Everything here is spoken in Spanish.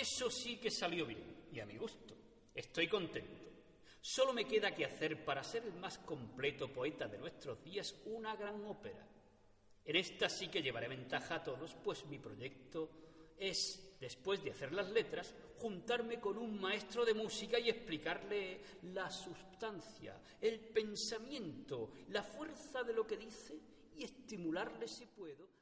Eso sí que salió bien, y a mi gusto. Estoy contento. Solo me queda que hacer para ser el más completo poeta de nuestros días una gran ópera. En esta sí que llevaré ventaja a todos, pues mi proyecto es, después de hacer las letras, juntarme con un maestro de música y explicarle la sustancia, el pensamiento, la fuerza de lo que dice y estimularle, si puedo,